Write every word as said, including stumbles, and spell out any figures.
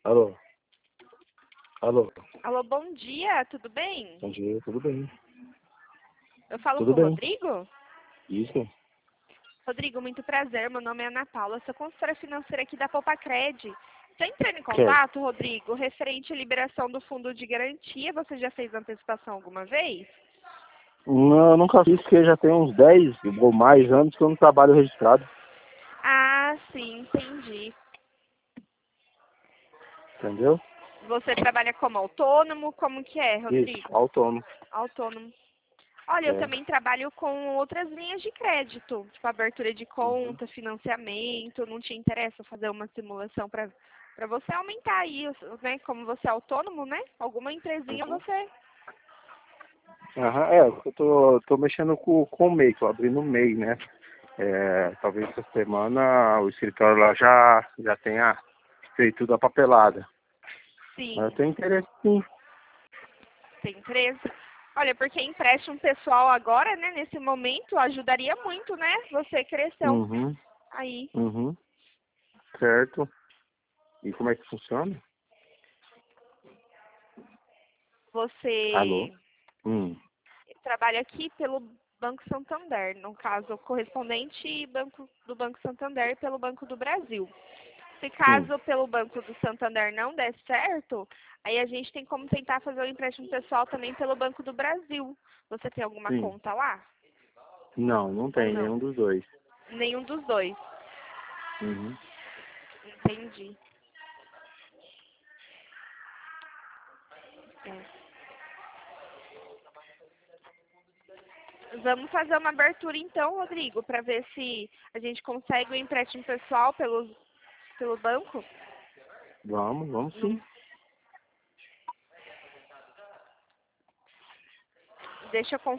Alô? Alô? Alô, bom dia, tudo bem? Bom dia, tudo bem? Eu falo Tudo com o bem. Rodrigo? Isso? Rodrigo, muito prazer, meu nome é Ana Paula, sou consultora financeira aqui da Popacred. Estou entrando em Quer? contato, Rodrigo, referente à liberação do fundo de garantia. Você já fez antecipação alguma vez? Não, eu nunca fiz, porque já tem uns dez ou mais anos que eu não trabalho registrado. Ah, sim, entendi. Entendeu? Você trabalha como autônomo? Como que é, Isso, Rodrigo? autônomo. Autônomo. Olha, eu É. também trabalho com outras linhas de crédito, tipo abertura de Uhum. conta, financiamento. Não te interessa fazer uma simulação para para você aumentar aí, né? Como você é autônomo, né? Alguma empresinha Uhum. você. Aham, é, eu tô, tô mexendo com, com o M E I, tô abrindo o M E I, né? É, talvez essa semana o escritório lá já, já tenha feito tudo a papelada. Mas eu Sim, tenho interesse sim. tem empresa. Olha, porque empréstimo pessoal agora, né? Nesse momento ajudaria muito, né? Você crescer um- Uhum, aí. uhum, certo. E como é que funciona? Alô? Você Hum, trabalha aqui pelo Banco Santander, no caso, correspondente banco do Banco Santander pelo Banco do Brasil. Se sim, caso pelo Banco do Santander não der certo, aí a gente tem como tentar fazer o empréstimo pessoal também pelo Banco do Brasil. Você tem alguma sim. conta lá? Não, não Ou tem não? nenhum dos dois. Nenhum dos dois. Uhum. Entendi. É. Vamos fazer uma abertura então, Rodrigo, para ver se a gente consegue o empréstimo pessoal pelo, pelo banco. Vamos, vamos Não- sim. deixa eu